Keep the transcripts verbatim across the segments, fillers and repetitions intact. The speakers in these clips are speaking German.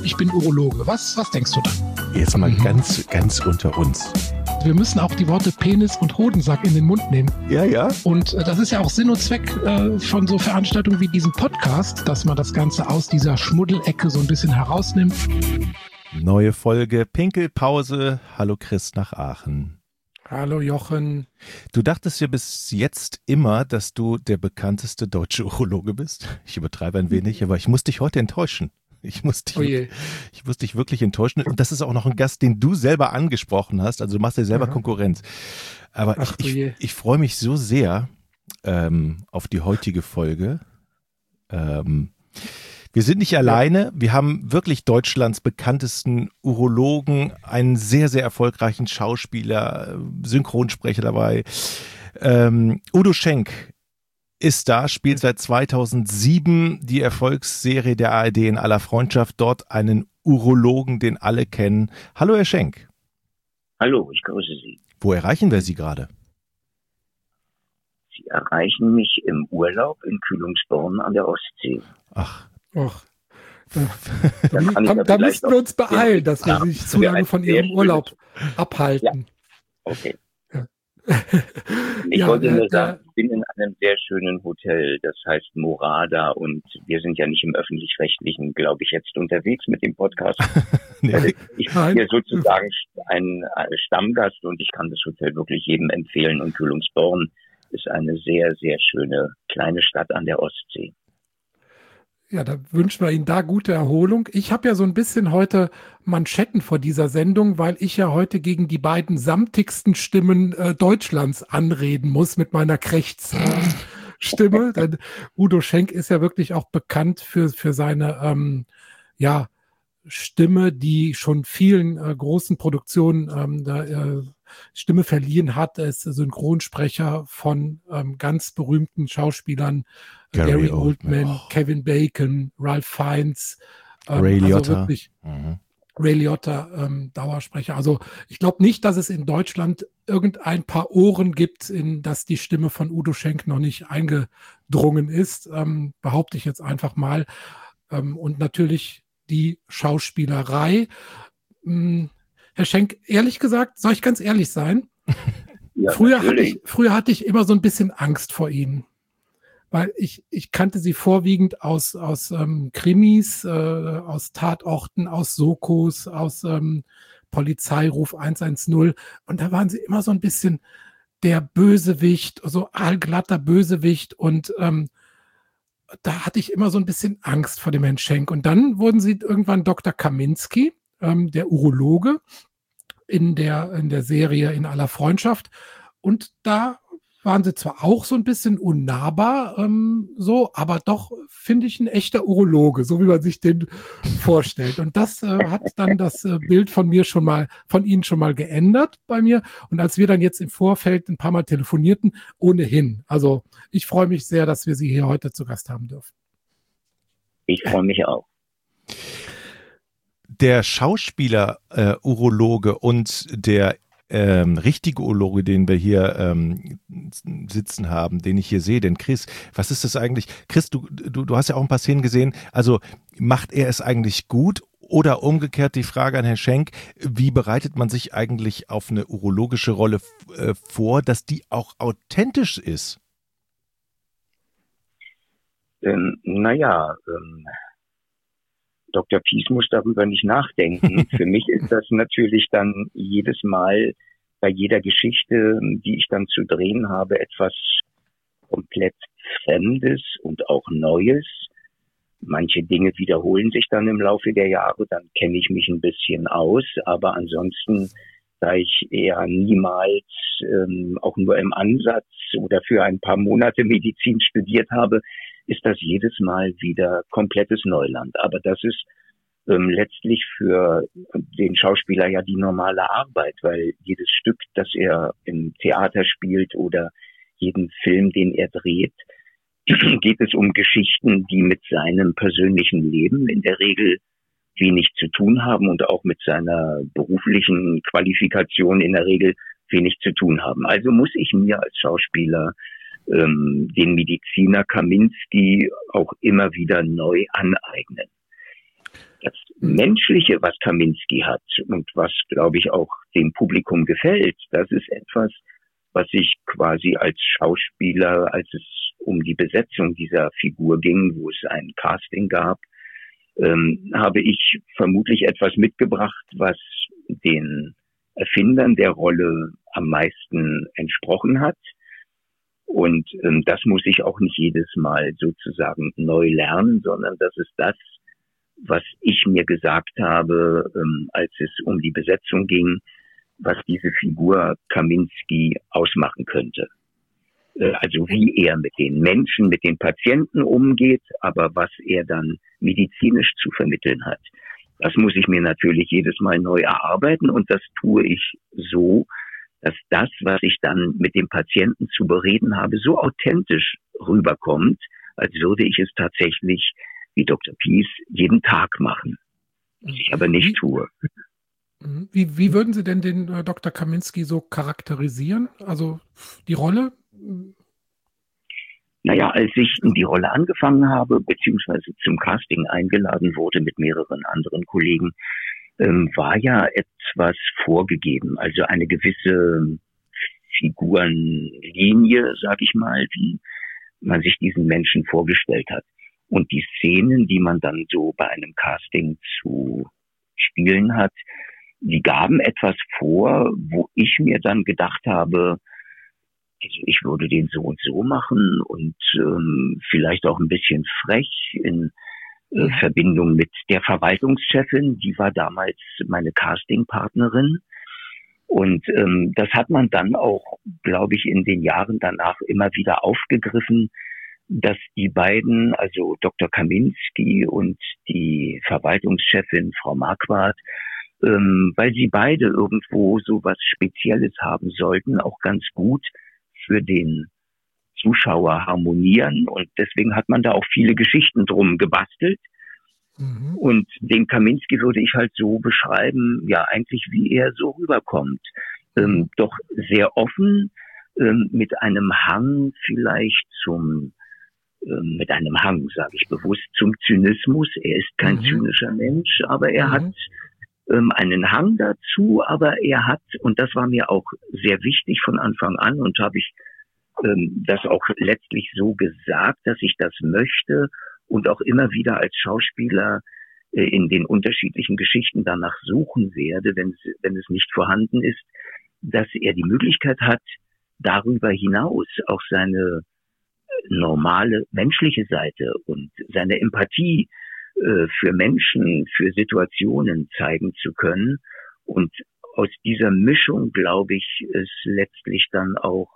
ich bin Urologe. Was, was denkst du dann? Jetzt mal ganz, ganz unter uns. Wir müssen auch die Worte Penis und Hodensack in den Mund nehmen. Ja, ja. Und äh, das ist ja auch Sinn und Zweck äh, von so Veranstaltungen wie diesem Podcast, dass man das Ganze aus dieser Schmuddelecke so ein bisschen herausnimmt. Neue Folge Pinkelpause. Hallo Chris nach Aachen. Hallo Jochen. Du dachtest ja bis jetzt immer, dass du der bekannteste deutsche Urologe bist. Ich übertreibe ein wenig, aber ich muss dich heute enttäuschen. Ich muss dich, oh je. ich muss dich wirklich enttäuschen. Und das ist auch noch ein Gast, den du selber angesprochen hast. Also du machst dir selber Aha. Konkurrenz. Aber Ach, ich, oh je. ich, ich freue mich so sehr ähm, auf die heutige Folge. Ähm, wir sind nicht alleine. Wir haben wirklich Deutschlands bekanntesten Urologen, einen sehr, sehr erfolgreichen Schauspieler, Synchronsprecher dabei. Ähm, Udo Schenk ist da, spielt seit zweitausendsieben die Erfolgsserie der A R D In aller Freundschaft, dort einen Urologen, den alle kennen. Hallo Herr Schenk. Hallo, ich grüße Sie. Wo erreichen wir Sie gerade? Sie erreichen mich im Urlaub in Kühlungsborn an der Ostsee. Ach. Och. Da, da, Dann da, ja da müssten wir uns beeilen, den, dass wir ja, nicht zu lange von Ihrem Urlaub abhalten. Ja. Okay. Ja. Ich Ja, wollte äh, nur sagen, äh, ich bin in einem sehr schönen Hotel, das heißt Morada, und wir sind ja nicht im Öffentlich-Rechtlichen, glaube ich, jetzt unterwegs mit dem Podcast. Nee. Ich bin hier sozusagen ein Stammgast und ich kann das Hotel wirklich jedem empfehlen, und Kühlungsborn ist eine sehr, sehr schöne kleine Stadt an der Ostsee. Ja, da wünschen wir Ihnen da gute Erholung. Ich habe ja so ein bisschen heute Manschetten vor dieser Sendung, weil ich ja heute gegen die beiden samtigsten Stimmen äh, Deutschlands anreden muss mit meiner Krächzstimme. Denn Udo Schenk ist ja wirklich auch bekannt für, für seine ähm, ja, Stimme, die schon vielen äh, großen Produktionen ähm, da, äh, Stimme verliehen hat. Er ist Synchronsprecher von ähm, ganz berühmten Schauspielern, Gary, Gary Oldman, Oldman, oh. Kevin Bacon, Ralph Fiennes, ähm, Ray also Liotta. wirklich Mhm. Ray Liotta, ähm, Dauersprecher. Also ich glaube nicht, dass es in Deutschland irgendein paar Ohren gibt, in das die Stimme von Udo Schenk noch nicht eingedrungen ist, ähm, behaupte ich jetzt einfach mal. Ähm, und natürlich die Schauspielerei. Hm, Herr Schenk, ehrlich gesagt, soll ich ganz ehrlich sein? Ja, früher, hatte natürlich. ich, früher hatte ich immer so ein bisschen Angst vor Ihnen. Weil ich, ich kannte sie vorwiegend aus, aus ähm, Krimis, äh, aus Tatorten, aus Sokos, aus ähm, Polizeiruf hundertzehn. Und da waren sie immer so ein bisschen der Bösewicht, so aalglatter Bösewicht. Und ähm, da hatte ich immer so ein bisschen Angst vor dem Herrn Schenk. Und dann wurden sie irgendwann Doktor Kaminski, ähm, der Urologe, in der, in der Serie In aller Freundschaft. Und da waren sie zwar auch so ein bisschen unnahbar, ähm, so, aber doch, finde ich, ein echter Urologe, so wie man sich den vorstellt. Und das äh, hat dann das äh, Bild von mir schon mal, von Ihnen schon mal geändert bei mir. Und als wir dann jetzt im Vorfeld ein paar Mal telefonierten, ohnehin. Also ich freue mich sehr, dass wir Sie hier heute zu Gast haben dürfen. Ich freue mich auch. Der Schauspieler, äh, Urologe und der ähm, richtige Urologe, den wir hier ähm, sitzen haben, den ich hier sehe, denn Chris, was ist das eigentlich? Chris, du, du, du hast ja auch ein paar Szenen gesehen, also macht er es eigentlich gut? Oder umgekehrt die Frage an Herrn Schenk, wie bereitet man sich eigentlich auf eine urologische Rolle äh, vor, dass die auch authentisch ist? Ähm, naja, ähm, Doktor Pies muss darüber nicht nachdenken. Für mich ist das natürlich dann jedes Mal bei jeder Geschichte, die ich dann zu drehen habe, etwas komplett Fremdes und auch Neues. Manche Dinge wiederholen sich dann im Laufe der Jahre, dann kenne ich mich ein bisschen aus, aber ansonsten, da ich eher niemals ähm, auch nur im Ansatz oder für ein paar Monate Medizin studiert habe, ist das jedes Mal wieder komplettes Neuland. Aber das ist ähm, letztlich für den Schauspieler ja die normale Arbeit, weil jedes Stück, das er im Theater spielt oder jeden Film, den er dreht, geht es um Geschichten, die mit seinem persönlichen Leben in der Regel wenig zu tun haben und auch mit seiner beruflichen Qualifikation in der Regel wenig zu tun haben. Also muss ich mir als Schauspieler ähm, den Mediziner Kaminski auch immer wieder neu aneignen. Das Menschliche, was Kaminski hat und was, glaube ich, auch dem Publikum gefällt, das ist etwas, was ich quasi als Schauspieler, als es um die Besetzung dieser Figur ging, wo es ein Casting gab, ähm, habe ich vermutlich etwas mitgebracht, was den Erfindern der Rolle am meisten entsprochen hat. Und ähm, das muss ich auch nicht jedes Mal sozusagen neu lernen, sondern das ist das, was ich mir gesagt habe, ähm, als es um die Besetzung ging, was diese Figur Kaminski ausmachen könnte. Äh, also wie er mit den Menschen, mit den Patienten umgeht, aber was er dann medizinisch zu vermitteln hat. Das muss ich mir natürlich jedes Mal neu erarbeiten und das tue ich so, dass das, was ich dann mit dem Patienten zu bereden habe, so authentisch rüberkommt, als würde ich es tatsächlich, wie Doktor Pies, jeden Tag machen. Was ich aber nicht tue. Wie, wie würden Sie denn den äh, Doktor Kaminski so charakterisieren? Also die Rolle? Naja, als ich in die Rolle angefangen habe, beziehungsweise zum Casting eingeladen wurde mit mehreren anderen Kollegen, ähm, war ja etwas vorgegeben. Also eine gewisse Figurenlinie, sag ich mal, wie man sich diesen Menschen vorgestellt hat. Und die Szenen, die man dann so bei einem Casting zu spielen hat, die gaben etwas vor, wo ich mir dann gedacht habe, also ich würde den so und so machen und ähm, vielleicht auch ein bisschen frech in äh, Verbindung mit der Verwaltungschefin, die war damals meine Castingpartnerin. Und ähm, das hat man dann auch, glaube ich, in den Jahren danach immer wieder aufgegriffen, dass die beiden, also Doktor Kaminski und die Verwaltungschefin Frau Marquardt, ähm, weil sie beide irgendwo so was Spezielles haben sollten, auch ganz gut für den Zuschauer harmonieren. Und deswegen hat man da auch viele Geschichten drum gebastelt. Mhm. Und den Kaminski würde ich halt so beschreiben, ja eigentlich wie er so rüberkommt. Ähm, doch sehr offen, ähm, mit einem Hang vielleicht zum mit einem Hang, sage ich bewusst, zum Zynismus. Er ist kein mhm. zynischer Mensch, aber er mhm. hat ähm, einen Hang dazu, aber er hat, und das war mir auch sehr wichtig von Anfang an und habe ich ähm, das auch letztlich so gesagt, dass ich das möchte und auch immer wieder als Schauspieler äh, in den unterschiedlichen Geschichten danach suchen werde, wenn, wenn es nicht vorhanden ist, dass er die Möglichkeit hat, darüber hinaus auch seine normale menschliche Seite und seine Empathie äh, für Menschen, für Situationen zeigen zu können. Und aus dieser Mischung, glaube ich, ist letztlich dann auch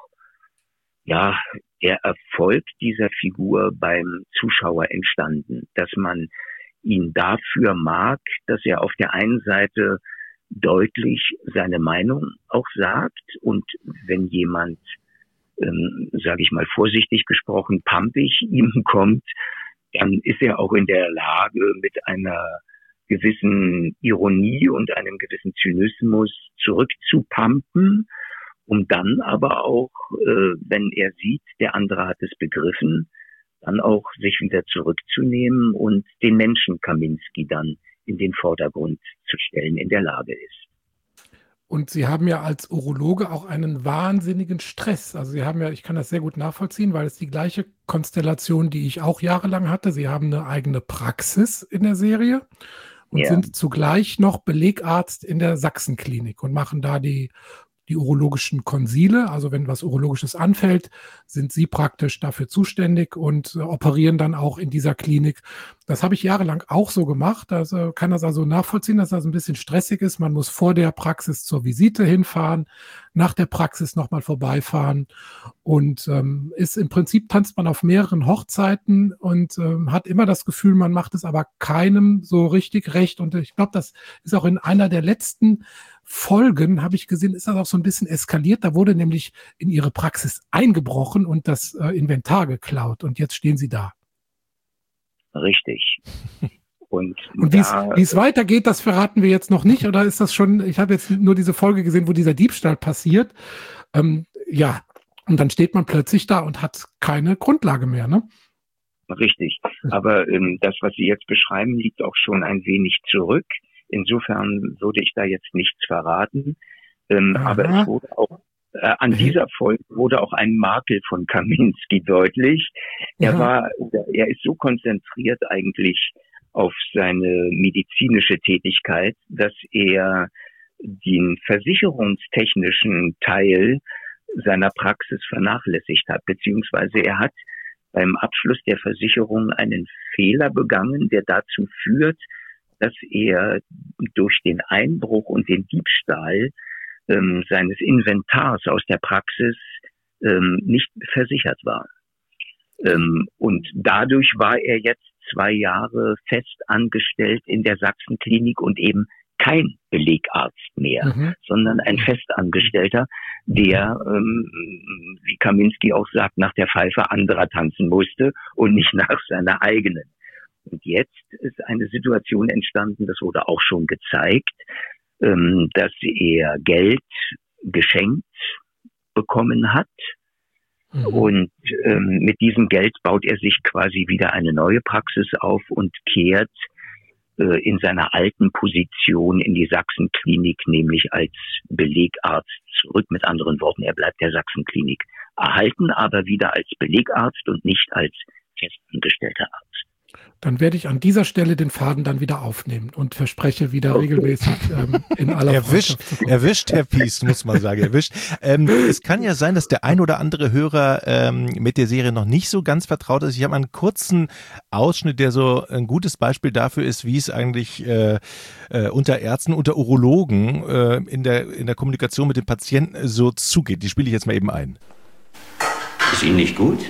ja der Erfolg dieser Figur beim Zuschauer entstanden, dass man ihn dafür mag, dass er auf der einen Seite deutlich seine Meinung auch sagt und wenn jemand Ähm, sage ich mal vorsichtig gesprochen, pampig ihm kommt, dann ist er auch in der Lage, mit einer gewissen Ironie und einem gewissen Zynismus zurückzupumpen, um dann aber auch, äh, wenn er sieht, der andere hat es begriffen, dann auch sich wieder zurückzunehmen und den Menschen Kaminski dann in den Vordergrund zu stellen, in der Lage ist. Und Sie haben ja als Urologe auch einen wahnsinnigen Stress. Also Sie haben ja, ich kann das sehr gut nachvollziehen, weil es die gleiche Konstellation, die ich auch jahrelang hatte. Sie haben eine eigene Praxis in der Serie und ja. sind zugleich noch Belegarzt in der Sachsenklinik und machen da die die urologischen Konsile, also wenn was Urologisches anfällt, sind Sie praktisch dafür zuständig und äh, operieren dann auch in dieser Klinik. Das habe ich jahrelang auch so gemacht. Also kann das also nachvollziehen, dass das ein bisschen stressig ist. Man muss vor der Praxis zur Visite hinfahren, nach der Praxis nochmal vorbeifahren und ähm, ist im Prinzip tanzt man auf mehreren Hochzeiten und ähm, hat immer das Gefühl, man macht es aber keinem so richtig recht. Und ich glaube, das ist auch in einer der letzten Folgen, habe ich gesehen, ist das auch so ein bisschen eskaliert. Da wurde nämlich in Ihre Praxis eingebrochen und das äh, Inventar geklaut. Und jetzt stehen Sie da. Richtig. Und, und wie es weitergeht, das verraten wir jetzt noch nicht. Oder ist das schon, ich habe jetzt nur diese Folge gesehen, wo dieser Diebstahl passiert. Ähm, ja, und dann steht man plötzlich da und hat keine Grundlage mehr, ne? richtig. Aber ähm, das, was Sie jetzt beschreiben, liegt auch schon ein wenig zurück. Insofern würde ich da jetzt nichts verraten. Ähm, aber es wurde auch, äh, an dieser Folge wurde auch ein Makel von Kaminski deutlich. Er Aha. war, er ist so konzentriert eigentlich auf seine medizinische Tätigkeit, dass er den versicherungstechnischen Teil seiner Praxis vernachlässigt hat, beziehungsweise er hat beim Abschluss der Versicherung einen Fehler begangen, der dazu führt, dass er durch den Einbruch und den Diebstahl ähm, seines Inventars aus der Praxis ähm, nicht versichert war. Ähm, und dadurch war er jetzt zwei Jahre fest angestellt in der Sachsenklinik und eben kein Belegarzt mehr, mhm. sondern ein Festangestellter, der, ähm, wie Kaminski auch sagt, nach der Pfeife anderer tanzen musste und nicht nach seiner eigenen. Und jetzt ist eine Situation entstanden, das wurde auch schon gezeigt, ähm, dass er Geld geschenkt bekommen hat. Mhm. Und ähm, mit diesem Geld baut er sich quasi wieder eine neue Praxis auf und kehrt äh, in seiner alten Position in die Sachsenklinik, nämlich als Belegarzt zurück. Mit anderen Worten, er bleibt der Sachsenklinik erhalten, aber wieder als Belegarzt und nicht als festangestellter Arzt. Dann werde ich an dieser Stelle den Faden dann wieder aufnehmen und verspreche wieder okay. regelmäßig ähm, in aller Erwischt, erwischt, Herr Piest, muss man sagen, erwischt. Ähm, es kann ja sein, dass der ein oder andere Hörer ähm, mit der Serie noch nicht so ganz vertraut ist. Ich habe einen kurzen Ausschnitt, der so ein gutes Beispiel dafür ist, wie es eigentlich äh, äh, unter Ärzten, unter Urologen äh, in der in der Kommunikation mit dem Patienten so zugeht. Die spiele ich jetzt mal eben ein. Ist Ihnen nicht gut?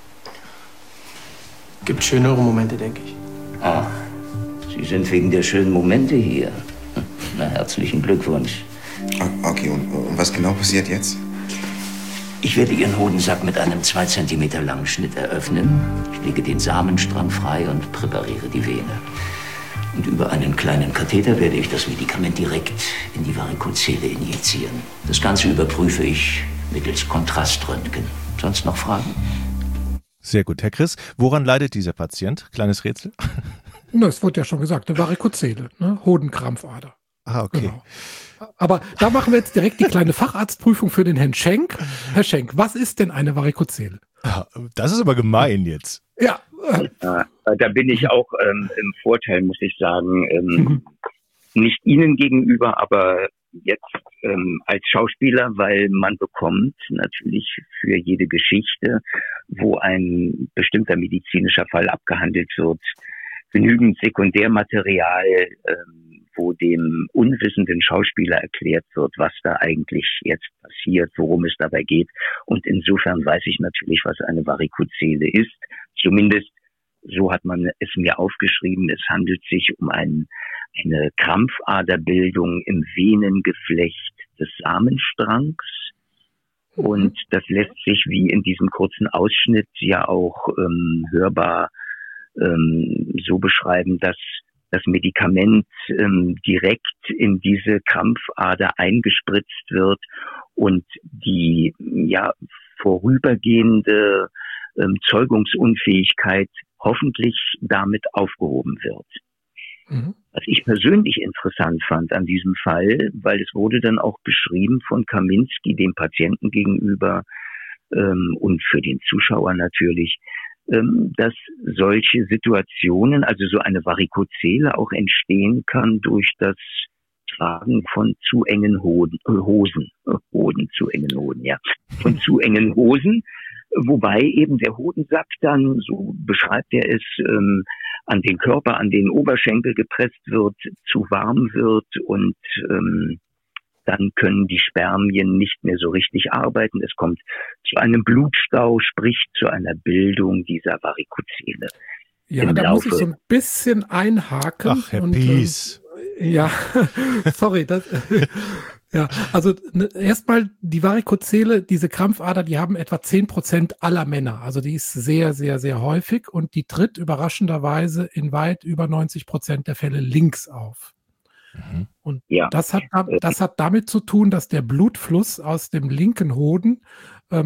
Gibt schönere Momente, denke ich. Ah, Sie sind wegen der schönen Momente hier. Na, herzlichen Glückwunsch. Okay, und, und was genau passiert jetzt? Ich werde Ihren Hodensack mit einem zwei Zentimeter langen Schnitt eröffnen. Ich lege den Samenstrang frei und präpariere die Vene. Und über einen kleinen Katheter werde ich das Medikament direkt in die Varikozele injizieren. Das Ganze überprüfe ich mittels Kontraströntgen. Sonst noch Fragen? Sehr gut. Herr Chris, woran leidet dieser Patient? Kleines Rätsel. Na, es wurde ja schon gesagt, eine Varikozele, ne? Hodenkrampfader. Ah, okay. Genau. Aber da machen wir jetzt direkt die kleine Facharztprüfung für den Herrn Schenk. Herr Schenk, was ist denn eine Varikozele? Das ist aber gemein jetzt. Ja. ja da bin ich auch ähm, im Vorteil, muss ich sagen. Ähm, mhm. Nicht Ihnen gegenüber, aber jetzt ähm, als Schauspieler, weil man bekommt natürlich für jede Geschichte, wo ein bestimmter medizinischer Fall abgehandelt wird, genügend Sekundärmaterial, ähm, wo dem unwissenden Schauspieler erklärt wird, was da eigentlich jetzt passiert, worum es dabei geht. Und insofern weiß ich natürlich, was eine Varikozele ist. Zumindest so hat man es mir aufgeschrieben. Es handelt sich um ein, eine Krampfaderbildung im Venengeflecht des Samenstrangs. Und das lässt sich wie in diesem kurzen Ausschnitt ja auch ähm, hörbar ähm, so beschreiben, dass das Medikament ähm, direkt in diese Krampfader eingespritzt wird und die ja vorübergehende ähm, Zeugungsunfähigkeit hoffentlich damit aufgehoben wird. Mhm. Was ich persönlich interessant fand an diesem Fall, weil es wurde dann auch beschrieben von Kaminski dem Patienten gegenüber ähm, und für den Zuschauer natürlich, ähm, dass solche Situationen, also so eine Varikozele auch entstehen kann durch das Tragen von zu engen Hoden, äh, Hosen, äh, Hoden, zu engen Hoden, ja, von zu engen Hosen, wobei eben der Hodensack dann, so beschreibt er es, ähm, an den Körper, an den Oberschenkel gepresst wird, zu warm wird und ähm, dann können die Spermien nicht mehr so richtig arbeiten. Es kommt zu einem Blutstau, sprich zu einer Bildung dieser Varikozele. Ja, da Laufe. muss ich so ein bisschen einhaken. Ach, Herr und, Pies. Äh, ja, sorry, das... Ja, also ne, erstmal die Varikozele, diese Krampfader, die haben etwa zehn Prozent aller Männer. Also die ist sehr, sehr, sehr häufig und die tritt überraschenderweise in weit über neunzig Prozent der Fälle links auf. Mhm. Und ja. das hat das hat damit zu tun, dass der Blutfluss aus dem linken Hoden ähm,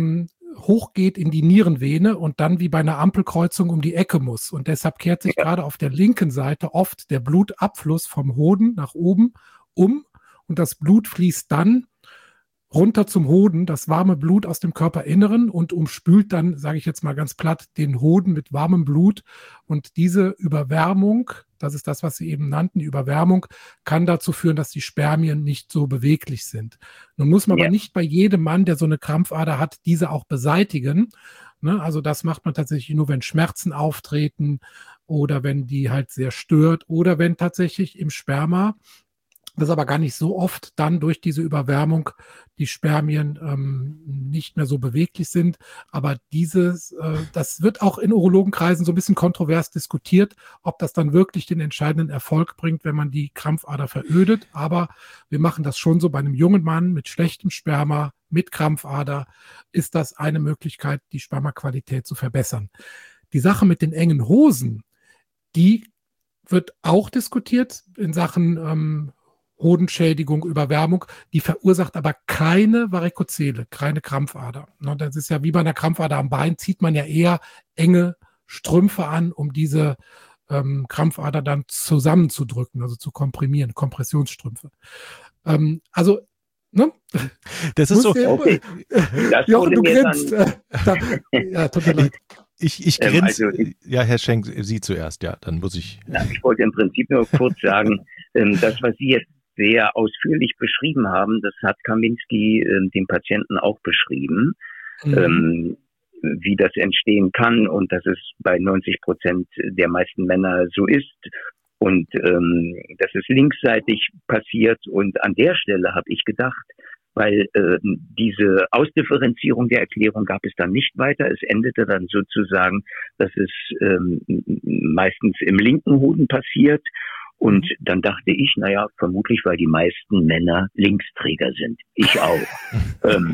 hochgeht in die Nierenvene und dann wie bei einer Ampelkreuzung um die Ecke muss. Und deshalb kehrt sich ja. gerade auf der linken Seite oft der Blutabfluss vom Hoden nach oben um und das Blut fließt dann runter zum Hoden, das warme Blut aus dem Körperinneren und umspült dann, sage ich jetzt mal ganz platt, den Hoden mit warmem Blut. Und diese Überwärmung, das ist das, was Sie eben nannten, die Überwärmung, kann dazu führen, dass die Spermien nicht so beweglich sind. Nun muss man ja. aber nicht bei jedem Mann, der so eine Krampfader hat, diese auch beseitigen. Ne? Also das macht man tatsächlich nur, wenn Schmerzen auftreten oder wenn die halt sehr stört oder wenn tatsächlich im Sperma, das aber gar nicht so oft, dann durch diese Überwärmung die Spermien ähm, nicht mehr so beweglich sind. Aber dieses, äh, das wird auch in Urologenkreisen so ein bisschen kontrovers diskutiert, ob das dann wirklich den entscheidenden Erfolg bringt, wenn man die Krampfader verödet. Aber wir machen das schon so bei einem jungen Mann mit schlechtem Sperma, mit Krampfader, ist das eine Möglichkeit, die Spermaqualität zu verbessern. Die Sache mit den engen Hosen, die wird auch diskutiert in Sachen ähm, Hodenschädigung, Überwärmung, die verursacht aber keine Varikozele, keine Krampfader. Das ist ja wie bei einer Krampfader am Bein, zieht man ja eher enge Strümpfe an, um diese ähm, Krampfader dann zusammenzudrücken, also zu komprimieren, Kompressionsstrümpfe. Ähm, also, ne? Das ist so. Okay. Das Jochen, du grinst. Äh, da, ja, tut mir leid. Ich, ich ähm, grinse. Also ich, ja, Herr Schenk, Sie zuerst, ja, dann muss ich. Na, ich wollte im Prinzip nur kurz sagen, ähm, das, was Sie jetzt sehr ausführlich beschrieben haben, das hat Kaminski äh, dem Patienten auch beschrieben, mhm. ähm, wie das entstehen kann und dass es bei neunzig Prozent der meisten Männer so ist und ähm, dass es linksseitig passiert. Und an der Stelle habe ich gedacht, weil äh, diese Ausdifferenzierung der Erklärung gab es dann nicht weiter. Es endete dann sozusagen, dass es ähm, meistens im linken Hoden passiert. Und dann dachte ich, naja, vermutlich, weil die meisten Männer Linksträger sind. Ich auch. ähm,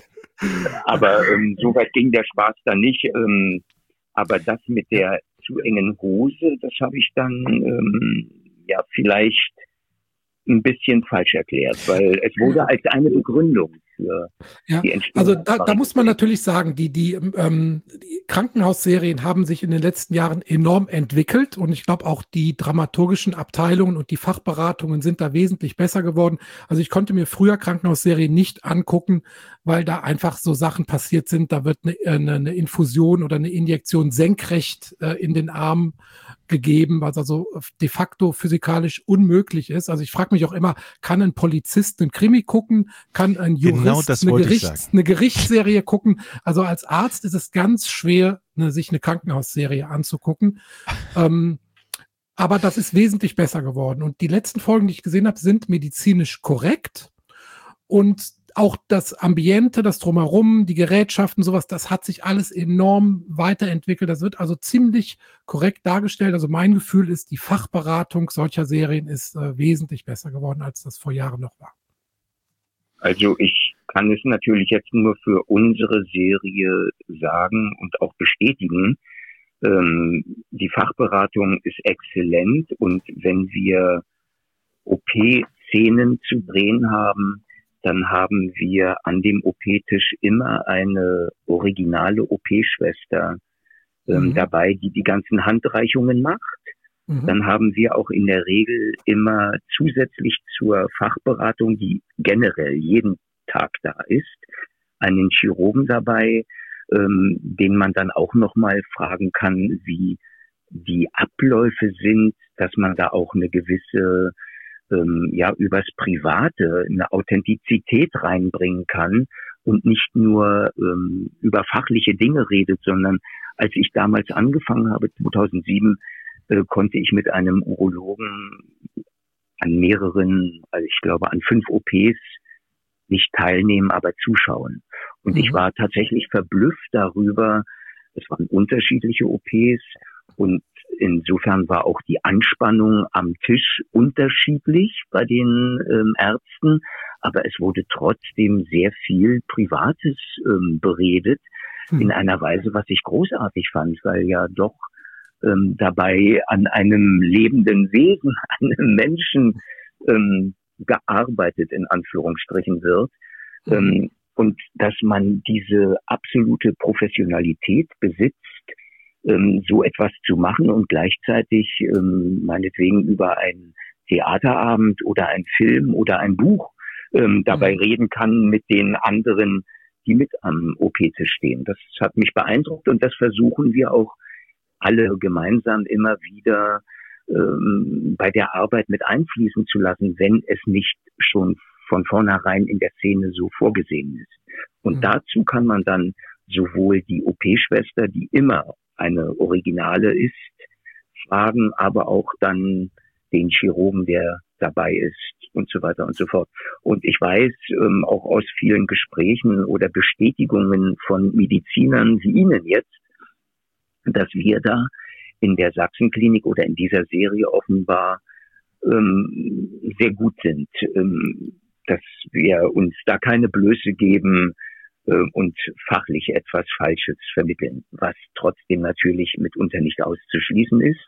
aber ähm, so weit ging der Spaß dann nicht. Ähm, aber das mit der zu engen Hose, das habe ich dann ähm, ja vielleicht ein bisschen falsch erklärt, weil es wurde als eine Begründung für ja, die Entstehung. Also da, da muss man natürlich sagen, die, die, ähm, die Krankenhausserien haben sich in den letzten Jahren enorm entwickelt und ich glaube auch die dramaturgischen Abteilungen und die Fachberatungen sind da wesentlich besser geworden. Also ich konnte mir früher Krankenhausserien nicht angucken, weil da einfach so Sachen passiert sind. Da wird eine, eine, eine Infusion oder eine Injektion senkrecht äh, in den Arm gegeben, was also de facto physikalisch unmöglich ist. Also ich frage mich auch immer, kann ein Polizist einen Krimi gucken? Kann ein Jurist genau das eine, wollte ich Gerichts-, sagen. eine Gerichtsserie gucken? Also als Arzt ist es ganz schwer, ne, sich eine Krankenhausserie anzugucken. ähm, aber das ist wesentlich besser geworden. Und die letzten Folgen, die ich gesehen habe, sind medizinisch korrekt. Und auch das Ambiente, das Drumherum, die Gerätschaften, sowas, das hat sich alles enorm weiterentwickelt. Das wird also ziemlich korrekt dargestellt. Also mein Gefühl ist, die Fachberatung solcher Serien ist äh, wesentlich besser geworden, als das vor Jahren noch war. Also ich kann es natürlich jetzt nur für unsere Serie sagen und auch bestätigen. Ähm, die Fachberatung ist exzellent und wenn wir O P-Szenen zu drehen haben, dann haben wir an dem O P-Tisch immer eine originale O P-Schwester ähm, mhm. dabei, die die ganzen Handreichungen macht. Mhm. Dann haben wir auch in der Regel immer zusätzlich zur Fachberatung, die generell jeden Tag da ist, einen Chirurgen dabei, ähm, den man dann auch nochmal fragen kann, wie die Abläufe sind, dass man da auch eine gewisse ja, übers Private eine Authentizität reinbringen kann und nicht nur ähm, über fachliche Dinge redet, sondern als ich damals angefangen habe, zweitausendsieben, äh, konnte ich mit einem Urologen an mehreren, also ich glaube an fünf O Ps nicht teilnehmen, aber zuschauen. Und mhm. ich war tatsächlich verblüfft darüber, es waren unterschiedliche O Ps und insofern war auch die Anspannung am Tisch unterschiedlich bei den ähm, Ärzten, aber es wurde trotzdem sehr viel Privates ähm, beredet, hm. in einer Weise, was ich großartig fand, weil ja doch ähm, dabei an einem lebenden Wesen, an einem Menschen ähm, gearbeitet, in Anführungsstrichen wird. Hm. Ähm, und dass man diese absolute Professionalität besitzt, ähm, so etwas zu machen und gleichzeitig ähm, meinetwegen über einen Theaterabend oder einen Film oder ein Buch ähm, dabei mhm. reden kann mit den anderen, die mit am O P-Tisch stehen. Das hat mich beeindruckt und das versuchen wir auch alle gemeinsam immer wieder ähm, bei der Arbeit mit einfließen zu lassen, wenn es nicht schon von vornherein in der Szene so vorgesehen ist. Und mhm. dazu kann man dann sowohl die O P-Schwester, die immer eine Originale ist, fragen, aber auch dann den Chirurgen, der dabei ist und so weiter und so fort. Und ich weiß ähm, auch aus vielen Gesprächen oder Bestätigungen von Medizinern wie Ihnen jetzt, dass wir da in der Sachsenklinik oder in dieser Serie offenbar ähm, sehr gut sind, ähm, dass wir uns da keine Blöße geben äh, und fachlich etwas Falsches vermitteln, was trotzdem natürlich mitunter nicht auszuschließen ist,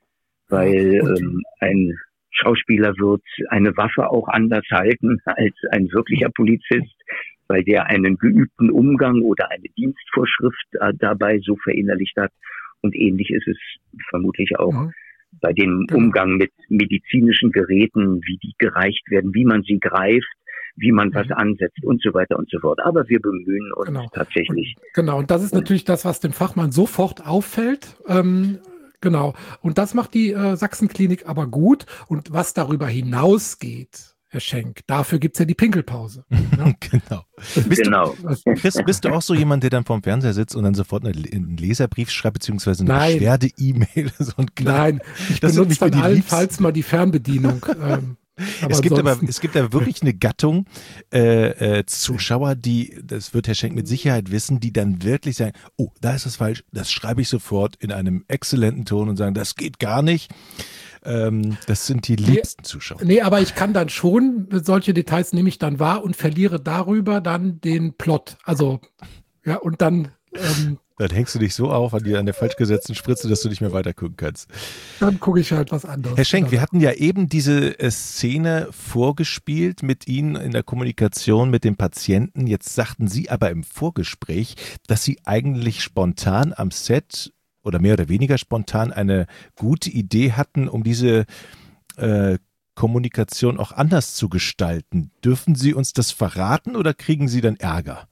weil ähm, ein Schauspieler wird eine Waffe auch anders halten als ein wirklicher Polizist, weil der einen geübten Umgang oder eine Dienstvorschrift äh, dabei so verinnerlicht hat. Und ähnlich ist es vermutlich auch mhm. bei dem Umgang mit medizinischen Geräten, wie die gereicht werden, wie man sie greift, wie man was ansetzt und so weiter und so fort. Aber wir bemühen uns genau. tatsächlich. Und, genau, und das ist natürlich das, was dem Fachmann sofort auffällt. Ähm, genau, und das macht die äh, Sachsenklinik aber gut. Und was darüber hinausgeht, Herr Schenk, dafür gibt es ja die Pinkelpause. Ne? Genau. Bist, genau. Du, Chris, bist du auch so jemand, der dann vorm Fernseher sitzt und dann sofort einen Leserbrief schreibt, beziehungsweise eine Nein. Beschwerde-E-Mail? So Nein, ich das benutze dann allenfalls mal die Fernbedienung. ähm, Aber es gibt aber, es gibt aber wirklich eine Gattung äh, äh, Zuschauer, die, das wird Herr Schenk mit Sicherheit wissen, die dann wirklich sagen, oh, da ist es falsch, das schreibe ich sofort in einem exzellenten Ton und sagen, das geht gar nicht. Ähm, das sind die liebsten nee, Zuschauer. Nee, aber ich kann dann schon, solche Details nehme ich dann wahr und verliere darüber dann den Plot. Also, ja, und dann ähm, Dann hängst du dich so auf an, die, an der falsch gesetzten Spritze, dass du nicht mehr weiter gucken kannst. Dann gucke ich halt was anderes. Herr Schenk, wir hatten ja eben diese äh, Szene vorgespielt mit Ihnen in der Kommunikation mit dem Patienten. Jetzt sagten Sie aber im Vorgespräch, dass Sie eigentlich spontan am Set oder mehr oder weniger spontan eine gute Idee hatten, um diese äh, Kommunikation auch anders zu gestalten. Dürfen Sie uns das verraten oder kriegen Sie dann Ärger?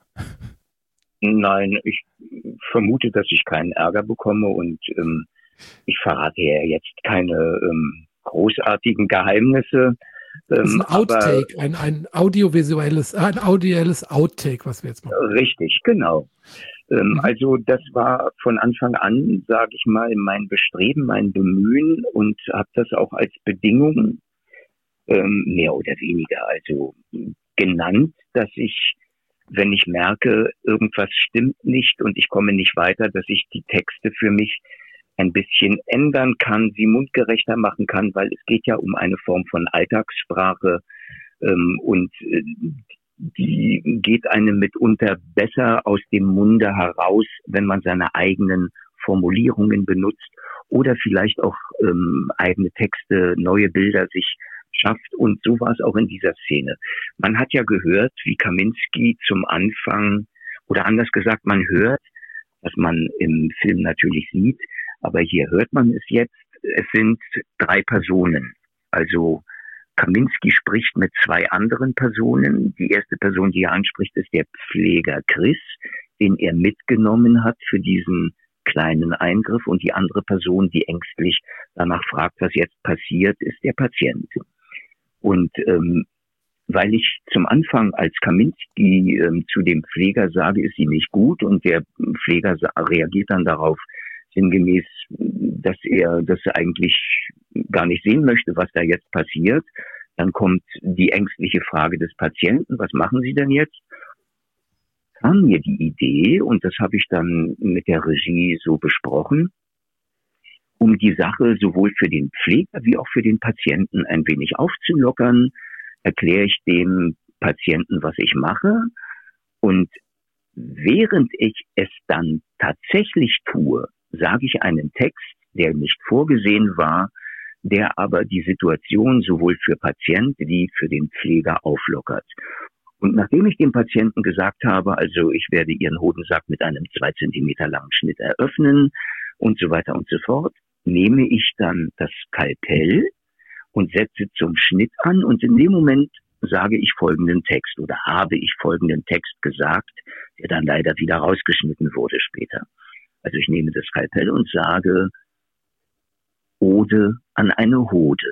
Nein, ich vermute, dass ich keinen Ärger bekomme und ähm, ich verrate ja jetzt keine ähm, großartigen Geheimnisse. Ähm, das ist ein Outtake, aber, ein, ein audiovisuelles, ein audielles Outtake, was wir jetzt machen. Richtig, genau. Ähm, mhm. Also das war von Anfang an, sage ich mal, mein Bestreben, mein Bemühen und habe das auch als Bedingung ähm, mehr oder weniger also genannt, dass ich, wenn ich merke, irgendwas stimmt nicht und ich komme nicht weiter, dass ich die Texte für mich ein bisschen ändern kann, sie mundgerechter machen kann, weil es geht ja um eine Form von Alltagssprache ähm, und äh, die geht einem mitunter besser aus dem Munde heraus, wenn man seine eigenen Formulierungen benutzt oder vielleicht auch ähm, eigene Texte, neue Bilder sich schafft. Und so war es auch in dieser Szene. Man hat ja gehört, wie Kaminski zum Anfang, oder anders gesagt, man hört, was man im Film natürlich sieht, aber hier hört man es jetzt, es sind drei Personen. Also Kaminski spricht mit zwei anderen Personen. Die erste Person, die er anspricht, ist der Pfleger Chris, den er mitgenommen hat für diesen kleinen Eingriff. Und die andere Person, die ängstlich danach fragt, was jetzt passiert, ist der Patient. Und ähm, weil ich zum Anfang als Kaminski ähm, zu dem Pfleger sage, ist sie nicht gut und der Pfleger reagiert dann darauf sinngemäß, dass er das eigentlich gar nicht sehen möchte, was da jetzt passiert. Dann kommt die ängstliche Frage des Patienten, was machen Sie denn jetzt? Kam mir die Idee, und das habe ich dann mit der Regie so besprochen, um die Sache sowohl für den Pfleger wie auch für den Patienten ein wenig aufzulockern, erkläre ich dem Patienten, was ich mache. Und während ich es dann tatsächlich tue, sage ich einen Text, der nicht vorgesehen war, der aber die Situation sowohl für Patient wie für den Pfleger auflockert. Und nachdem ich dem Patienten gesagt habe, also ich werde Ihren Hodensack mit einem zwei Zentimeter langen Schnitt eröffnen und so weiter und so fort, nehme ich dann das Skalpell und setze zum Schnitt an und in dem Moment sage ich folgenden Text oder habe ich folgenden Text gesagt, der dann leider wieder rausgeschnitten wurde später. Also ich nehme das Skalpell und sage Ode an eine Hode.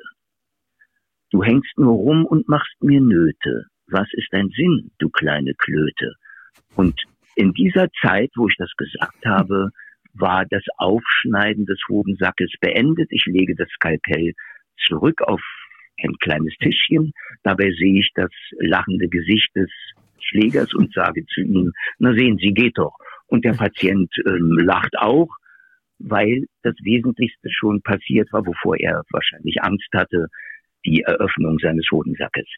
Du hängst nur rum und machst mir Nöte. Was ist dein Sinn, du kleine Klöte? Und in dieser Zeit, wo ich das gesagt habe, war das Aufschneiden des Hodensackes beendet. Ich lege das Skalpell zurück auf ein kleines Tischchen. Dabei sehe ich das lachende Gesicht des Schlägers und sage zu ihm, na sehen Sie, geht doch. Und der Patient ähm, lacht auch, weil das Wesentlichste schon passiert war, wovor er wahrscheinlich Angst hatte, die Eröffnung seines Hodensackes.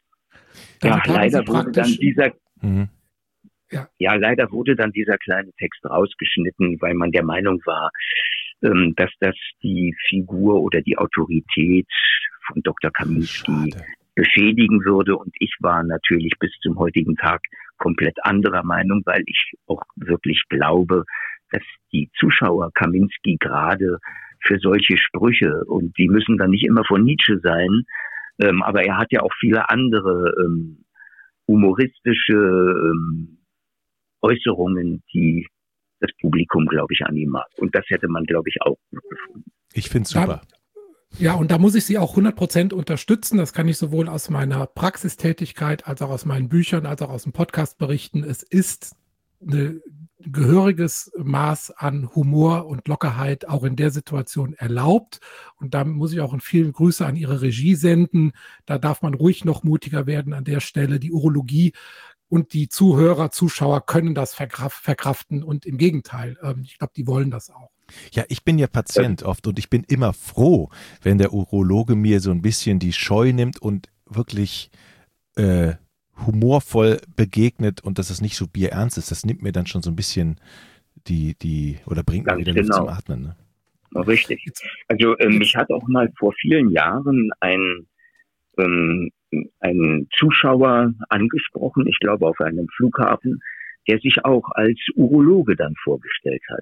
Ja, leider wurde dann dieser, mhm. ja. ja, leider wurde dann dieser kleine Text rausgeschnitten, weil man der Meinung war, ähm, dass das die Figur oder die Autorität von Doktor Kaminski Schade. beschädigen würde. Und ich war natürlich bis zum heutigen Tag komplett anderer Meinung, weil ich auch wirklich glaube, dass die Zuschauer Kaminski gerade für solche Sprüche, und die müssen dann nicht immer von Nietzsche sein, ähm, aber er hat ja auch viele andere ähm, humoristische ähm, Äußerungen, die das Publikum, glaube ich, an ihm mag. Und das hätte man, glaube ich, auch gefunden. Ich finde es super. Ja, und da muss ich Sie auch hundert Prozent unterstützen. Das kann ich sowohl aus meiner Praxistätigkeit als auch aus meinen Büchern, als auch aus dem Podcast berichten. Es ist ein gehöriges Maß an Humor und Lockerheit auch in der Situation erlaubt. Und da muss ich auch viele Grüße an Ihre Regie senden. Da darf man ruhig noch mutiger werden an der Stelle. Die Urologie und die Zuhörer, Zuschauer können das verkraft, verkraften. Und im Gegenteil, ähm, ich glaube, die wollen das auch. Ja, ich bin ja Patient oft und ich bin immer froh, wenn der Urologe mir so ein bisschen die Scheu nimmt und wirklich äh, humorvoll begegnet und dass es nicht so bierernst ist. Das nimmt mir dann schon so ein bisschen die, die oder bringt mir wieder Luft zum Atmen. Ne? Richtig. Also äh, mich hat auch mal vor vielen Jahren ein, ähm, ein Zuschauer angesprochen, ich glaube auf einem Flughafen, der sich auch als Urologe dann vorgestellt hat.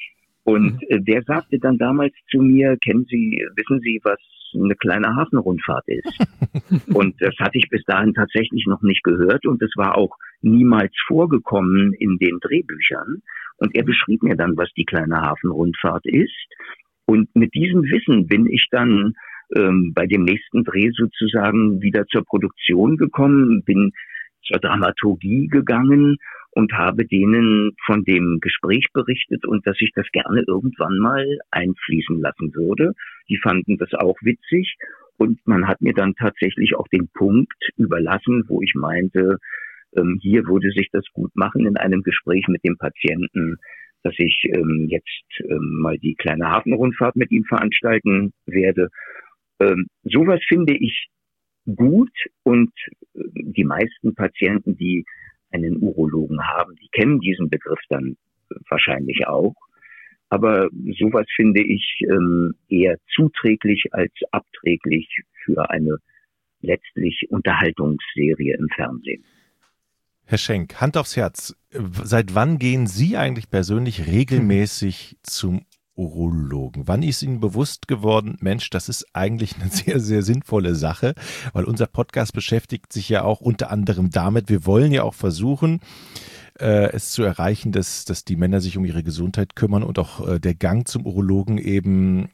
Und äh, der sagte dann damals zu mir, kennen Sie, wissen Sie, was eine kleine Hafenrundfahrt ist? Und das hatte ich bis dahin tatsächlich noch nicht gehört und es war auch niemals vorgekommen in den Drehbüchern. Und er beschrieb mir dann, was die kleine Hafenrundfahrt ist. Und mit diesem Wissen bin ich dann ähm, bei dem nächsten Dreh sozusagen wieder zur Produktion gekommen, bin zur Dramaturgie gegangen und habe denen von dem Gespräch berichtet und dass ich das gerne irgendwann mal einfließen lassen würde. Die fanden das auch witzig und man hat mir dann tatsächlich auch den Punkt überlassen, wo ich meinte, ähm, hier würde sich das gut machen in einem Gespräch mit dem Patienten, dass ich ähm, jetzt ähm, mal die kleine Hafenrundfahrt mit ihm veranstalten werde. Ähm, sowas finde ich gut und äh, die meisten Patienten, die einen Urologen haben, die kennen diesen Begriff dann wahrscheinlich auch. Aber sowas finde ich ähm, eher zuträglich als abträglich für eine letztlich Unterhaltungsserie im Fernsehen. Herr Schenk, Hand aufs Herz. Seit wann gehen Sie eigentlich persönlich regelmäßig zum Urologen? Wann ist Ihnen bewusst geworden, Mensch, das ist eigentlich eine sehr, sehr sinnvolle Sache, weil unser Podcast beschäftigt sich ja auch unter anderem damit, wir wollen ja auch versuchen, äh, es zu erreichen, dass, dass die Männer sich um ihre Gesundheit kümmern und auch äh, der Gang zum Urologen eben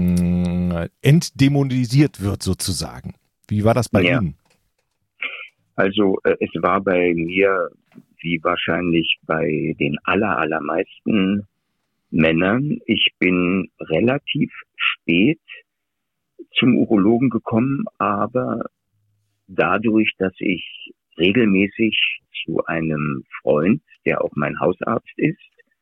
mh, entdämonisiert wird sozusagen. Wie war das bei ja. Ihnen? Also äh, es war bei mir, wie wahrscheinlich bei den aller, allermeisten Männern. Ich bin relativ spät zum Urologen gekommen, aber dadurch, dass ich regelmäßig zu einem Freund, der auch mein Hausarzt ist,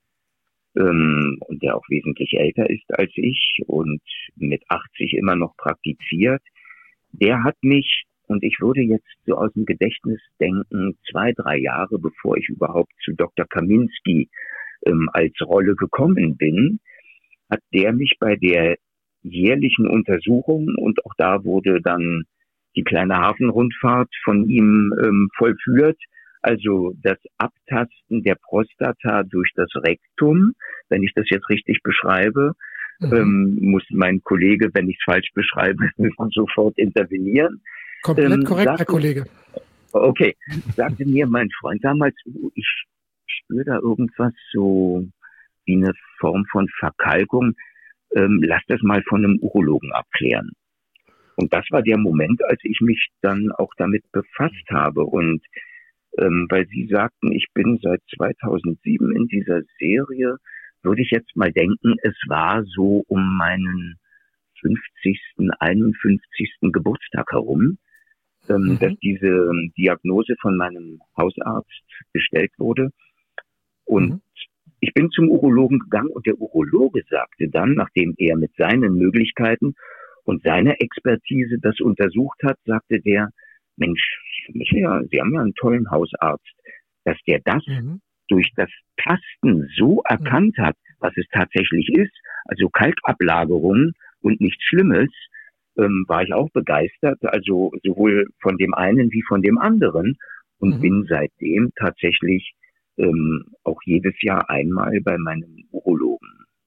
ähm, und der auch wesentlich älter ist als ich und mit achtzig immer noch praktiziert, der hat mich, und ich würde jetzt so aus dem Gedächtnis denken, zwei, drei Jahre bevor ich überhaupt zu Doktor Kaminski ähm, als Rolle gekommen bin, hat der mich bei der jährlichen Untersuchung, und auch da wurde dann die kleine Hafenrundfahrt von ihm ähm, vollführt, Also das Abtasten der Prostata durch das Rektum, wenn ich das jetzt richtig beschreibe, mhm. ähm, muss mein Kollege, wenn ich es falsch beschreibe, sofort intervenieren. Komplett ähm, korrekt, sagte, Herr Kollege. Okay, sagte mir mein Freund damals, ich spüre da irgendwas so wie eine Form von Verkalkung, ähm, lass das mal von einem Urologen abklären. Und das war der Moment, als ich mich dann auch damit befasst habe. Und ähm, weil Sie sagten, ich bin seit zweitausendsieben in dieser Serie, würde ich jetzt mal denken, es war so um meinen fünfzigsten, einundfünfzigsten Geburtstag herum, ähm, mhm. dass diese Diagnose von meinem Hausarzt gestellt wurde. Und mhm. ich bin zum Urologen gegangen und der Urologe sagte dann, nachdem er mit seinen Möglichkeiten und seiner Expertise das untersucht hat, sagte der, Mensch, ja, Sie haben ja einen tollen Hausarzt, dass der das mhm. durch das Tasten so erkannt hat, was es tatsächlich ist, also Kalkablagerung und nichts Schlimmes, ähm, war ich auch begeistert, also sowohl von dem einen wie von dem anderen und mhm. bin seitdem tatsächlich ähm, auch jedes Jahr einmal bei meinem Urologen.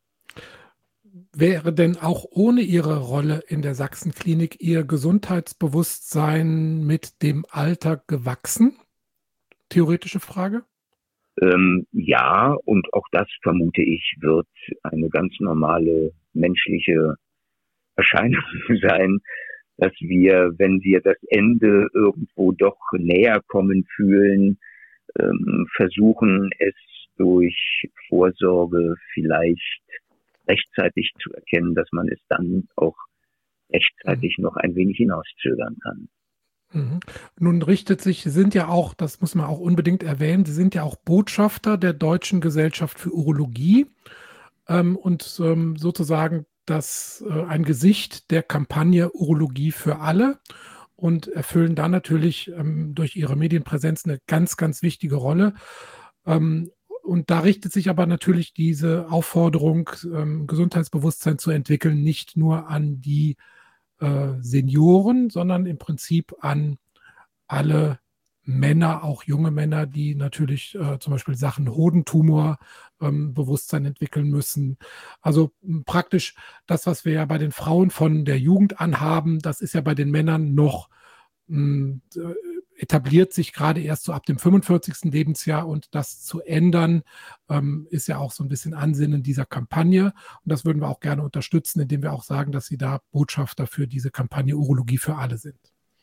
Wäre denn auch ohne Ihre Rolle in der Sachsenklinik Ihr Gesundheitsbewusstsein mit dem Alter gewachsen? Theoretische Frage. Ähm, ja, und auch das, vermute ich, wird eine ganz normale menschliche Erscheinung sein, dass wir, wenn wir das Ende irgendwo doch näher kommen fühlen, ähm, versuchen es durch Vorsorge vielleicht rechtzeitig zu erkennen, dass man es dann auch rechtzeitig mhm. noch ein wenig hinauszögern kann. Mhm. Nun richtet sich, Sie sind ja auch, das muss man auch unbedingt erwähnen, Sie sind ja auch Botschafter der Deutschen Gesellschaft für Urologie ähm, und ähm, sozusagen das äh, ein Gesicht der Kampagne Urologie für alle und erfüllen da natürlich ähm, durch Ihre Medienpräsenz eine ganz, ganz wichtige Rolle. Ähm, Und da richtet sich aber natürlich diese Aufforderung, ähm, Gesundheitsbewusstsein zu entwickeln, nicht nur an die äh, Senioren, sondern im Prinzip an alle Männer, auch junge Männer, die natürlich äh, zum Beispiel Sachen Hodentumor ähm, Bewusstsein entwickeln müssen. Also m, praktisch das, was wir ja bei den Frauen von der Jugend an haben, das ist ja bei den Männern noch m, äh, etabliert sich gerade erst so ab dem fünfundvierzigsten Lebensjahr und das zu ändern, ähm, ist ja auch so ein bisschen Ansinnen dieser Kampagne. Und das würden wir auch gerne unterstützen, indem wir auch sagen, dass Sie da Botschafter für diese Kampagne Urologie für alle sind.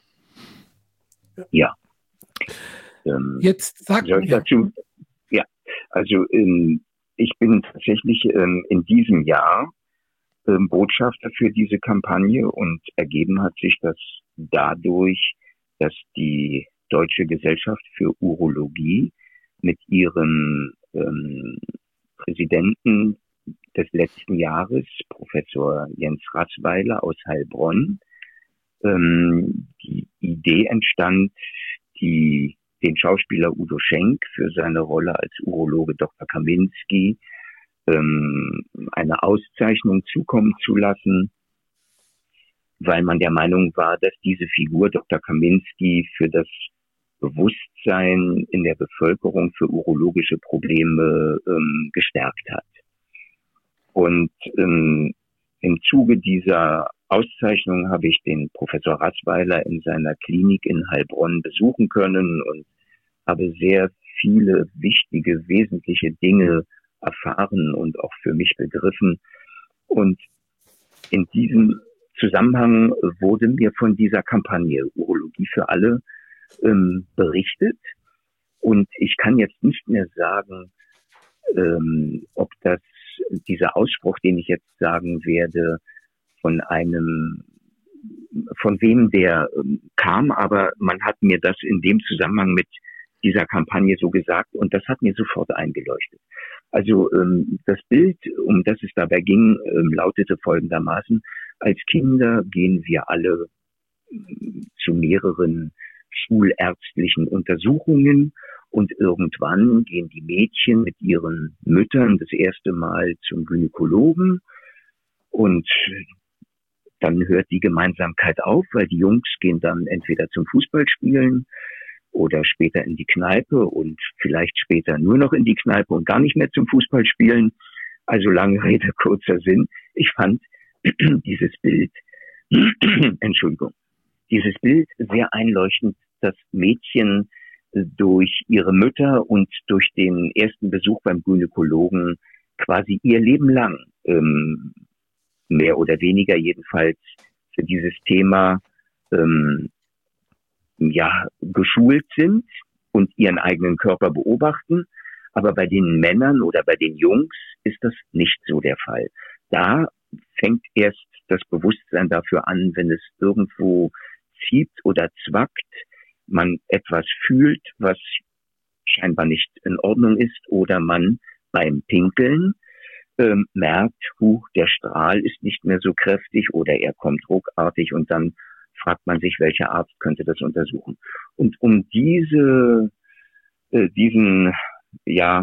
Ja. ja. Ähm, Jetzt sagt soll ich dazu, ja, also ähm, ich bin tatsächlich ähm, in diesem Jahr ähm, Botschafter für diese Kampagne und ergeben hat sich das dadurch, dass die Deutsche Gesellschaft für Urologie mit ihrem ähm, Präsidenten des letzten Jahres, Professor Jens Ratzweiler aus Heilbronn, ähm, die Idee entstand, die, den Schauspieler Udo Schenk für seine Rolle als Urologe Doktor Kaminski ähm, eine Auszeichnung zukommen zu lassen, weil man der Meinung war, dass diese Figur Doktor Kaminski für das Bewusstsein in der Bevölkerung für urologische Probleme ähm, gestärkt hat. Und ähm, im Zuge dieser Auszeichnung habe ich den Professor Ratzweiler in seiner Klinik in Heilbronn besuchen können und habe sehr viele wichtige, wesentliche Dinge erfahren und auch für mich begriffen. Und in diesem Zusammenhang wurde mir von dieser Kampagne Urologie für alle ähm, berichtet. Und ich kann jetzt nicht mehr sagen, ähm, ob das dieser Ausspruch, den ich jetzt sagen werde, von einem, von wem der ähm, kam, aber man hat mir das in dem Zusammenhang mit dieser Kampagne so gesagt und das hat mir sofort eingeleuchtet. Also ähm, das Bild, um das es dabei ging, ähm, lautete folgendermaßen: Als Kinder gehen wir alle ähm, zu mehreren schulärztlichen Untersuchungen und irgendwann gehen die Mädchen mit ihren Müttern das erste Mal zum Gynäkologen und dann hört die Gemeinsamkeit auf, weil die Jungs gehen dann entweder zum Fußballspielen oder später in die Kneipe und vielleicht später nur noch in die Kneipe und gar nicht mehr zum Fußballspielen. Also lange Rede, kurzer Sinn. Ich fand dieses Bild, Entschuldigung, dieses Bild sehr einleuchtend, das Mädchen durch ihre Mütter und durch den ersten Besuch beim Gynäkologen quasi ihr Leben lang, ähm, mehr oder weniger jedenfalls, für dieses Thema ähm, ja geschult sind und ihren eigenen Körper beobachten. Aber bei den Männern oder bei den Jungs ist das nicht so der Fall. Da fängt erst das Bewusstsein dafür an, wenn es irgendwo zieht oder zwackt, man etwas fühlt, was scheinbar nicht in Ordnung ist, oder man beim Pinkeln ähm, merkt, huch, der Strahl ist nicht mehr so kräftig oder er kommt ruckartig, und dann fragt man sich, welcher Arzt könnte das untersuchen. Und um diese, äh, diesen, ja,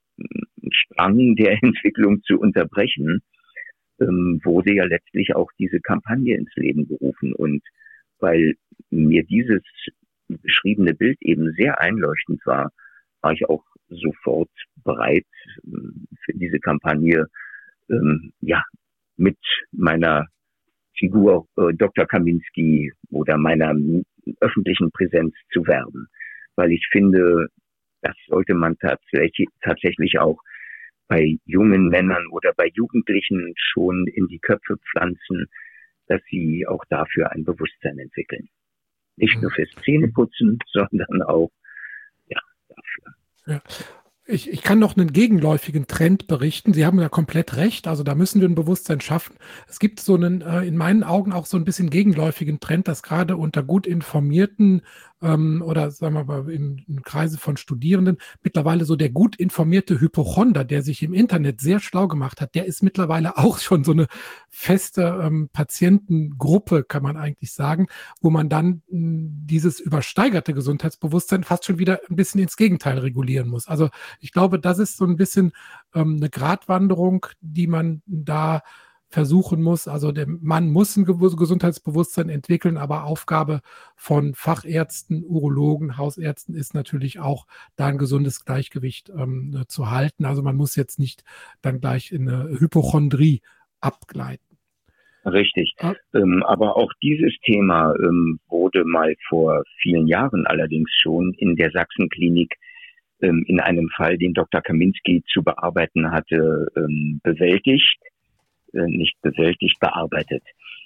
Strang der Entwicklung zu unterbrechen, ähm, wurde ja letztlich auch diese Kampagne ins Leben gerufen. Und weil mir dieses beschriebene Bild eben sehr einleuchtend war, war ich auch sofort bereit, für diese Kampagne ähm, ja mit meiner Figur äh, Doktor Kaminski oder meiner öffentlichen Präsenz zu werben, weil ich finde, das sollte man tatsächlich tatsächlich auch bei jungen Männern oder bei Jugendlichen schon in die Köpfe pflanzen, dass sie auch dafür ein Bewusstsein entwickeln. Nicht nur fürs Zähneputzen, sondern auch ja dafür. Ja. Ich, ich kann noch einen gegenläufigen Trend berichten. Sie haben ja komplett recht. Also da müssen wir ein Bewusstsein schaffen. Es gibt so einen, äh, in meinen Augen auch so ein bisschen gegenläufigen Trend, dass gerade unter gut informierten ähm, oder sagen wir mal im, im Kreise von Studierenden mittlerweile so der gut informierte Hypochonder, der sich im Internet sehr schlau gemacht hat, der ist mittlerweile auch schon so eine feste ähm, Patientengruppe, kann man eigentlich sagen, wo man dann mh, dieses übersteigerte Gesundheitsbewusstsein fast schon wieder ein bisschen ins Gegenteil regulieren muss. Also ich glaube, das ist so ein bisschen ähm, eine Gratwanderung, die man da versuchen muss. Also der Mann muss ein Gesundheitsbewusstsein entwickeln, aber Aufgabe von Fachärzten, Urologen, Hausärzten ist natürlich auch, da ein gesundes Gleichgewicht ähm, zu halten. Also man muss jetzt nicht dann gleich in eine Hypochondrie abgleiten. Richtig. Ah. Ähm, aber auch dieses Thema ähm, wurde mal vor vielen Jahren allerdings schon in der Sachsenklinik ähm, in einem Fall, den Doktor Kaminski zu bearbeiten hatte, ähm, bewältigt. nicht bewältigt, bearbeitet.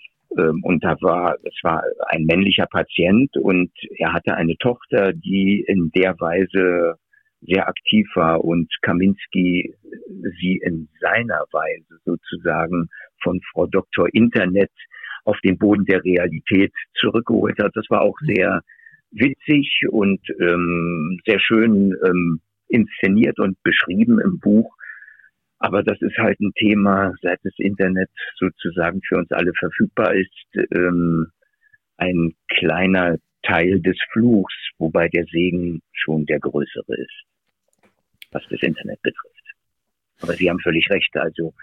Und da war, es war ein männlicher Patient und er hatte eine Tochter, die in der Weise sehr aktiv war und Kaminski sie in seiner Weise sozusagen von Frau Doktor Internet auf den Boden der Realität zurückgeholt hat. Das war auch sehr witzig und ähm, sehr schön ähm, inszeniert und beschrieben im Buch. Aber das ist halt ein Thema, seit das Internet sozusagen für uns alle verfügbar ist, ähm, ein kleiner Teil des Fluchs, wobei der Segen schon der größere ist, was das Internet betrifft. Aber Sie haben völlig recht, also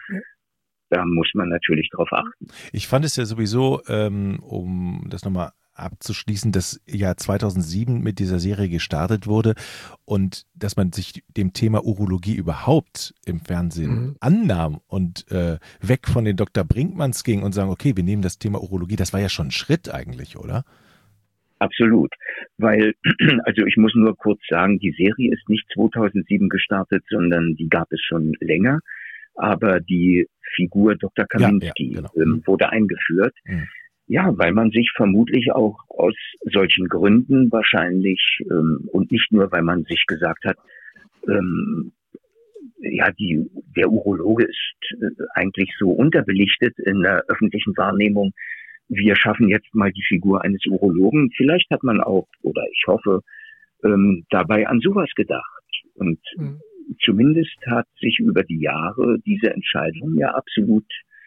da muss man natürlich drauf achten. Ich fand es ja sowieso, ähm, um das nochmal abzuschließen, dass ja zweitausendsieben mit dieser Serie gestartet wurde und dass man sich dem Thema Urologie überhaupt im Fernsehen mhm. annahm und äh, weg von den Doktor Brinkmanns ging und sagen, okay, wir nehmen das Thema Urologie, das war ja schon ein Schritt eigentlich, oder? Absolut, weil, also ich muss nur kurz sagen, die Serie ist nicht zweitausendsieben gestartet, sondern die gab es schon länger, aber die Figur Doktor Kaminski ja, ja, genau. ähm, wurde eingeführt. Mhm. Ja, weil man sich vermutlich auch aus solchen Gründen wahrscheinlich ähm, und nicht nur, weil man sich gesagt hat, ähm, ja, die, der Urologe ist äh, eigentlich so unterbelichtet in der öffentlichen Wahrnehmung. Wir schaffen jetzt mal die Figur eines Urologen. Vielleicht hat man auch, oder ich hoffe, ähm, dabei an sowas gedacht. Und mhm. zumindest hat sich über die Jahre diese Entscheidung ja absolut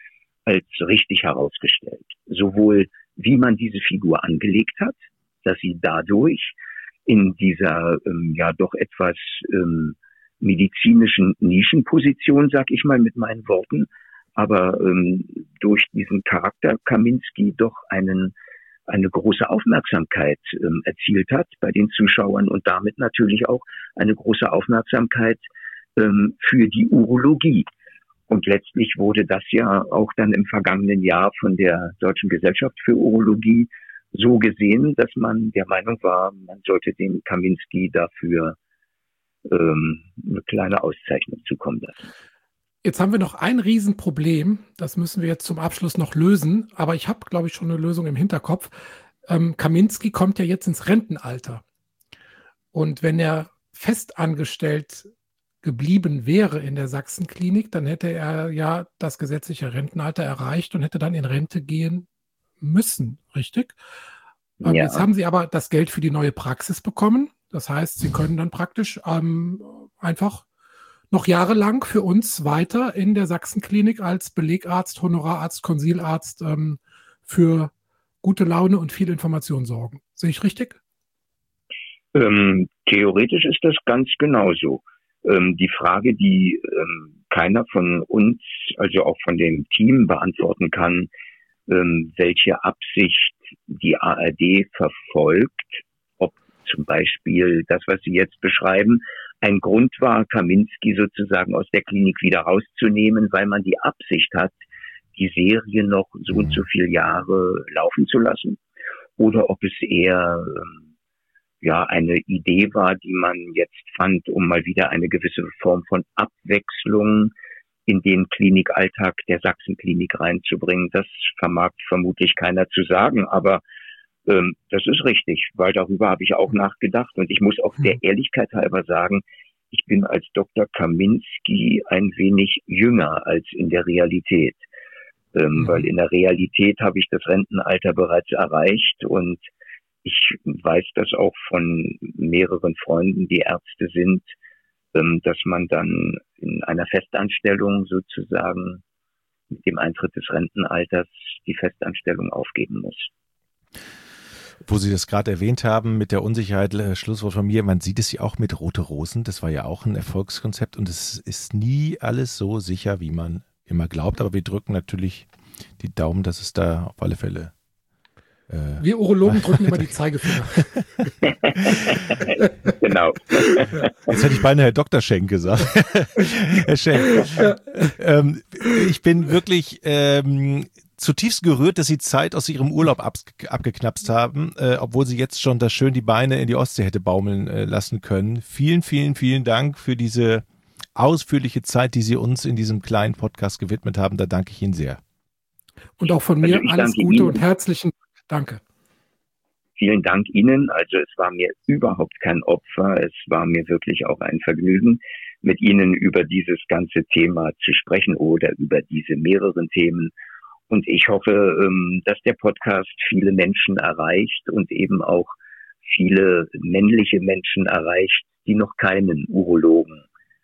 als richtig herausgestellt. Sowohl wie man diese Figur angelegt hat, dass sie dadurch in dieser ähm, ja doch etwas ähm, medizinischen Nischenposition, sag ich mal mit meinen Worten, aber ähm, durch diesen Charakter Kaminski doch einen eine große Aufmerksamkeit ähm, erzielt hat bei den Zuschauern und damit natürlich auch eine große Aufmerksamkeit ähm, für die Urologie. Und letztlich wurde das ja auch dann im vergangenen Jahr von der Deutschen Gesellschaft für Urologie so gesehen, dass man der Meinung war, man sollte dem Kaminski dafür ähm, eine kleine Auszeichnung zukommen lassen. Jetzt haben wir noch ein Riesenproblem, das müssen wir jetzt zum Abschluss noch lösen, aber ich habe, glaube ich, schon eine Lösung im Hinterkopf. Ähm, Kaminski kommt ja jetzt ins Rentenalter. Und wenn er festangestellt geblieben wäre in der Sachsenklinik, dann hätte er ja das gesetzliche Rentenalter erreicht und hätte dann in Rente gehen müssen, richtig? Ähm, Ja. Jetzt haben Sie aber das Geld für die neue Praxis bekommen. Das heißt, Sie können dann praktisch ähm, einfach noch jahrelang für uns weiter in der Sachsenklinik als Belegarzt, Honorararzt, Konsilarzt ähm, für gute Laune und viel Information sorgen. Sehe ich richtig? Ähm, theoretisch ist das ganz genauso. Ähm, die Frage, die ähm, keiner von uns, also auch von dem Team beantworten kann, ähm, welche Absicht die A R D verfolgt, ob zum Beispiel das, was Sie jetzt beschreiben, ein Grund war, Kaminski sozusagen aus der Klinik wieder rauszunehmen, weil man die Absicht hat, die Serie noch so und so viele Jahre laufen zu lassen. Oder ob es eher ähm, ja eine Idee war, die man jetzt fand, um mal wieder eine gewisse Form von Abwechslung in den Klinikalltag der Sachsenklinik reinzubringen. Das vermag vermutlich keiner zu sagen, aber ähm, das ist richtig, weil darüber habe ich auch nachgedacht und ich muss auch der Ehrlichkeit halber sagen, ich bin als Doktor Kaminski ein wenig jünger als in der Realität, ähm, mhm. weil in der Realität habe ich das Rentenalter bereits erreicht und ich weiß das auch von mehreren Freunden, die Ärzte sind, ähm, dass man dann in einer Festanstellung sozusagen mit dem Eintritt des Rentenalters die Festanstellung aufgeben muss. Wo Sie das gerade erwähnt haben mit der Unsicherheit, äh, Schlusswort von mir, man sieht es ja auch mit Rote Rosen, das war ja auch ein Erfolgskonzept und es ist nie alles so sicher, wie man immer glaubt, aber wir drücken natürlich die Daumen, dass es da auf alle Fälle äh, wir Urologen drücken immer die Zeigefinger. Genau. Jetzt hätte ich beinahe Herr Doktor Schenk gesagt. Herr Schenk, ähm, ich bin wirklich ähm, zutiefst gerührt, dass Sie Zeit aus Ihrem Urlaub ab, abgeknapst haben, äh, obwohl Sie jetzt schon das schön die Beine in die Ostsee hätte baumeln äh, lassen können. Vielen, vielen, vielen Dank für diese ausführliche Zeit, die Sie uns in diesem kleinen Podcast gewidmet haben. Da danke ich Ihnen sehr. Und auch von mir Also alles Gute Ihnen. Und herzlichen Danke. Vielen Dank Ihnen. Also es war mir überhaupt kein Opfer. Es war mir wirklich auch ein Vergnügen, mit Ihnen über dieses ganze Thema zu sprechen oder über diese mehreren Themen. Und ich hoffe, dass der Podcast viele Menschen erreicht und eben auch viele männliche Menschen erreicht, die noch keinen Urologen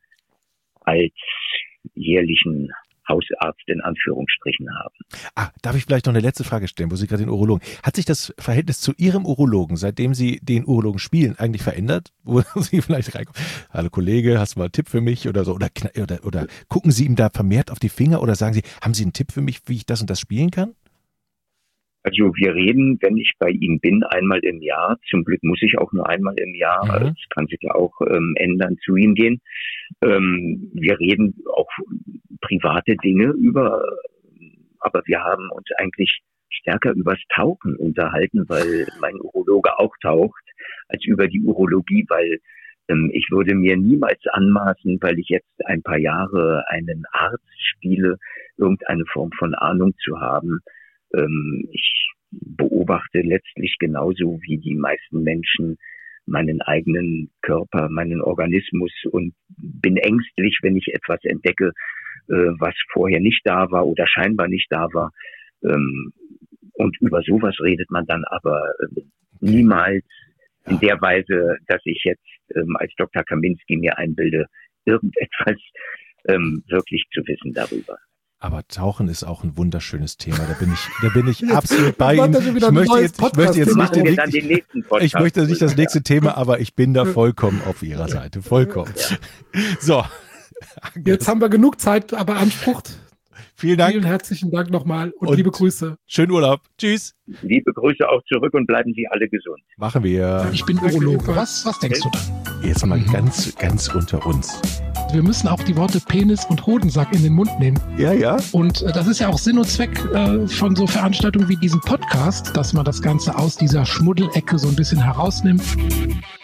als jährlichen Hausarzt in Anführungsstrichen haben. Ah, darf ich vielleicht noch eine letzte Frage stellen, wo Sie gerade den Urologen. Hat sich das Verhältnis zu Ihrem Urologen, seitdem Sie den Urologen spielen, eigentlich verändert? Wo Sie vielleicht reinkommen? Hallo Kollege, hast du mal einen Tipp für mich oder so? Oder, oder, oder gucken Sie ihm da vermehrt auf die Finger oder sagen Sie, haben Sie einen Tipp für mich, wie ich das und das spielen kann? Also wir reden, wenn ich bei ihm bin, einmal im Jahr. Zum Glück muss ich auch nur einmal im Jahr. Mhm. Das kann sich ja auch ähm, ändern, zu ihm gehen. Ähm, wir reden auch private Dinge über, aber wir haben uns eigentlich stärker übers Tauchen unterhalten, weil mein Urologe auch taucht, als über die Urologie, weil ähm, ich würde mir niemals anmaßen, weil ich jetzt ein paar Jahre einen Arzt spiele, irgendeine Form von Ahnung zu haben. Ähm, ich beobachte letztlich genauso wie die meisten Menschen meinen eigenen Körper, meinen Organismus und bin ängstlich, wenn ich etwas entdecke, äh, was vorher nicht da war oder scheinbar nicht da war. Ähm, und über sowas redet man dann aber äh, niemals in der Weise, dass ich jetzt ähm, als Doktor Kaminski mir einbilde, irgendetwas ähm, wirklich zu wissen darüber. Aber Tauchen ist auch ein wunderschönes Thema. Da bin ich, da bin ich absolut bei Ihnen. Ich möchte jetzt, ich möchte jetzt nicht, den, dann den nächsten Podcast ich möchte nicht das nächste Thema, aber ich bin da vollkommen auf Ihrer Seite. Vollkommen. Ja. So. Jetzt haben wir genug Zeit beansprucht. vielen Dank. Vielen herzlichen Dank nochmal und, Und liebe Grüße. Schönen Urlaub. Tschüss. Liebe Grüße auch zurück und bleiben Sie alle gesund. Machen wir. Ich bin Urologe. Was, was denkst du da? Jetzt mal ganz, ganz unter uns. Wir müssen auch die Worte Penis und Hodensack in den Mund nehmen. Ja, ja. Und äh, das ist ja auch Sinn und Zweck äh, von so Veranstaltungen wie diesem Podcast, dass man das Ganze aus dieser Schmuddelecke so ein bisschen herausnimmt.